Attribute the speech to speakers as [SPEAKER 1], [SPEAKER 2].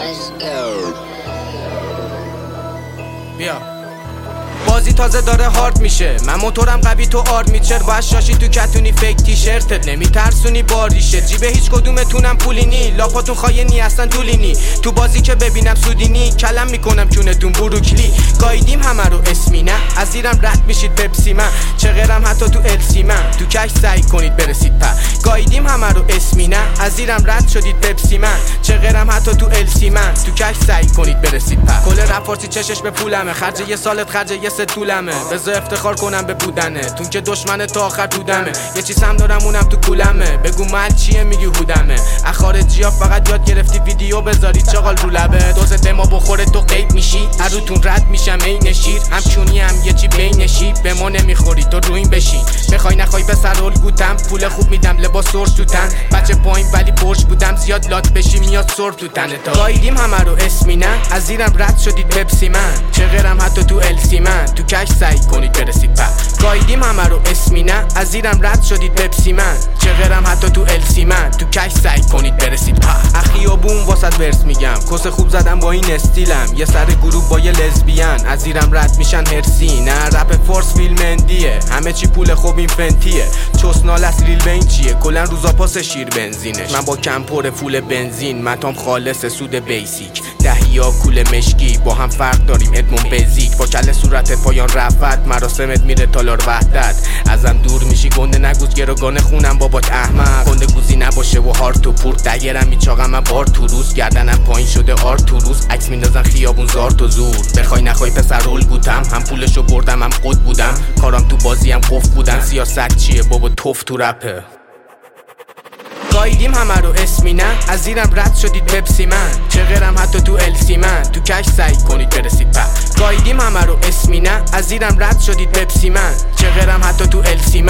[SPEAKER 1] بیا بازی تازه داره هارد میشه، من موتورم قوی تو آرد میچر. باید شاشی تو کتونی فیک تیشرتت، نمیترسونی باریشه. جیب هیچ کدومتونم پولی نی، لاپاتون خاینی اصلا طولینی. تو بازی که ببینم سودینی، کلم میکنم کونتون بروکلی. گایدیم همه رو اسمی نه، از زیرم رد میشید پپسی من. چغرم حتی تو السی من، تو کش سعی کنید برسید پر. گایدیم همه رو اسمی نه، از زیرم رد شدید پپسی من. چغرم حتی تو السی من، تو کش سعی کنید برسید پر. کل رپ فارسی چشش به پولمه، خرج یه سالت خرج یه سه طولمه. بذار افتخار کنم به بودنه، تون که دشمن تا آخر دودمه. یه چیز هم دارم اونم تو کولمه، بگو مال چیه میگی هودمه. اخارجی ها فقط یاد گرفتی ویدیو بذاری چغال رو لبه. دوز دما بخوره تو قیب میشی، اروتون رد میشم این شیر. هم چونی هم یه چی بینشی، به ما نمیخوری تو روین بشین. بخوای نخوای پسر الگوتم، پول خوب میدم لباس سرش تو تن. بچه پایین ولی برج بودم، زیاد لات بشی میاد سر تو تنت. گایدیم همه رو اسمی نه، از زیرم رد شدید پپسی من. چغرم حتی تو السی من، تو کش سعی کنید برسید پر. گایدیم همه رو اسمی نه، از زیرم رد شدید پپسی من. چغرم حتی تو السی من، تو کش سعی کنید برسید پر. اخیابون واسط ورس میگم، کس خوب زدم با این استیلم. یه سر گروه با یه لزبیان، از زیرم رد میشن هرسی. نه رپ فورس فیلم اندیه، همه چی پول خوب این فنتیه. چسنال از ریل به این چیه، کلن روزا پاس شیر بنزینش. من با کم پر فول بنزین، متام خالص سود بیسیک. دهیا کول مشکی، با هم فرق داریم ادمون بیزیک. با کل صورتت پایان رفت، مراسمت میره تالار وحدت. ازم دور میشی گنده نگوز، گروگان خونم بابات احمق. گنده گوزی نباشه و هارت تو پور، دگرم میچاقم من بار تو روز. گردنم پایین شده آر تو روز، عکس میندازن خیابون زار تو زور. بخوای نخوای پسر الگوتم، هم پولشو بردم هم قد بودم. کارم تو بازی هم قف بودن، سیاست چیه بابا توف تو رپه. گایدیم همه رو اسمی نه، از زیرم رد شدید پپسی من. چغرم حتی تو السی من، تو کش سعی کنید برسید پر. گایدیم همه رو اسمی نه، از زیرم رد شدید پپسی من. چغرم حتی تو السی من.